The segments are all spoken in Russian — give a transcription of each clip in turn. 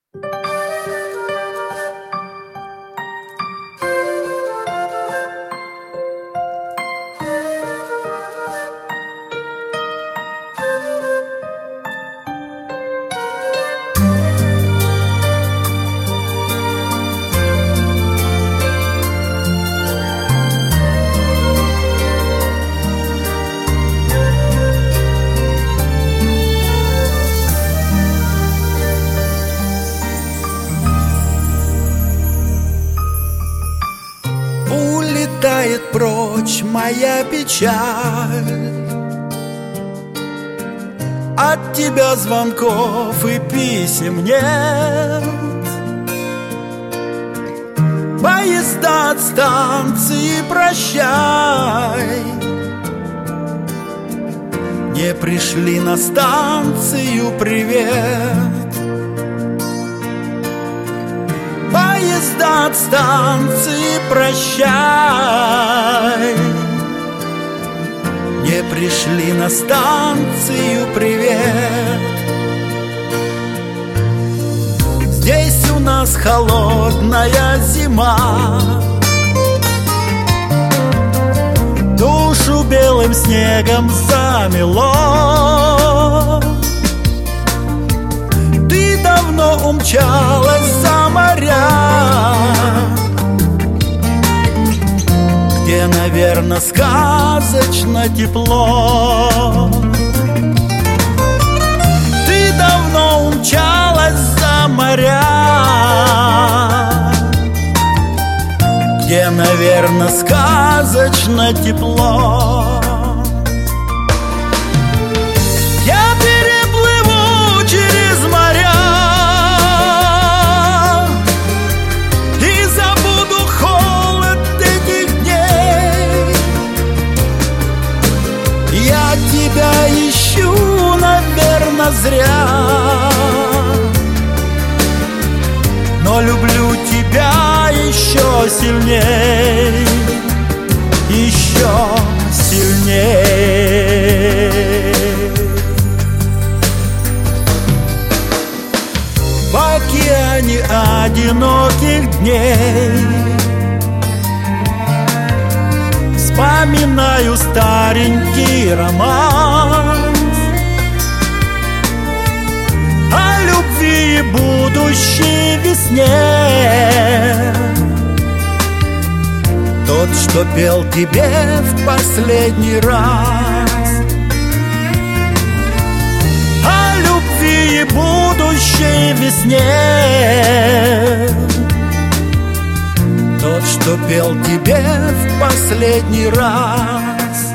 Улетает прочь моя печаль, от тебя звонков и писем нет. Поезда от станции прощай не пришли на станцию привет. Поезда от станции прощай не пришли на станцию привет. Здесь у нас холодная зима, душу белым снегом замело. Ты давно умчалась за моря, где, наверно, сказочно тепло. Ты давно умчалась за моря, где, наверно, сказочно тепло. Я переплыву через моря и забуду холод этих дней. Я тебя ищу, наверно, зря, но люблю тебя еще сильней, еще сильней. В океане одиноких дней вспоминаю старенький романс о любви и будущей весне. Тот, что пел тебе в последний раз, о любви и будущей весне. Тот, что пел тебе в последний раз.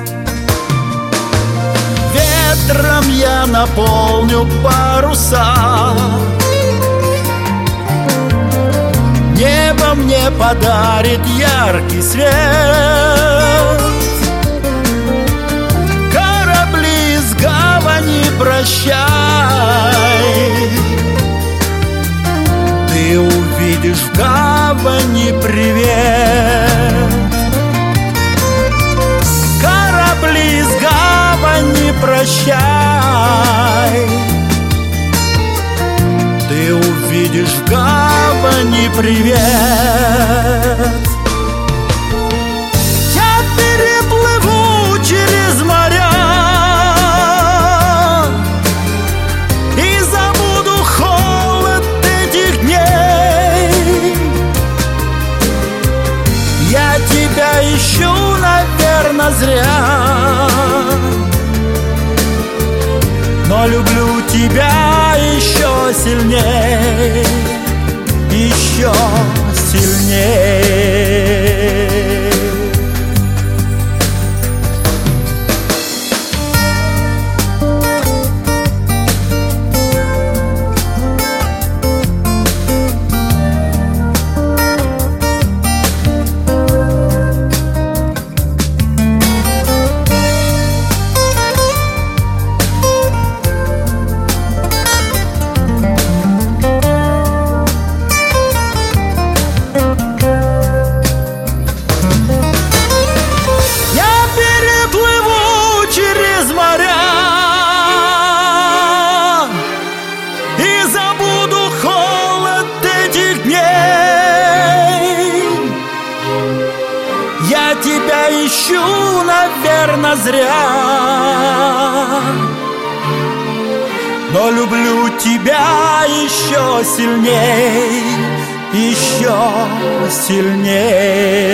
Ветром я наполню паруса, небо мне подарит яркий свет. Корабли из гавани прощай, ты увидишь в гавани привет. Корабли из гавани прощай, ты увидишь в гавани привет. Я переплыву через моря и забуду холод этих дней. Я тебя ищу, наверно, зря, но люблю тебя еще сильней, еще сильней. Я тебя ищу, наверно, зря, но люблю тебя еще сильней, еще сильней.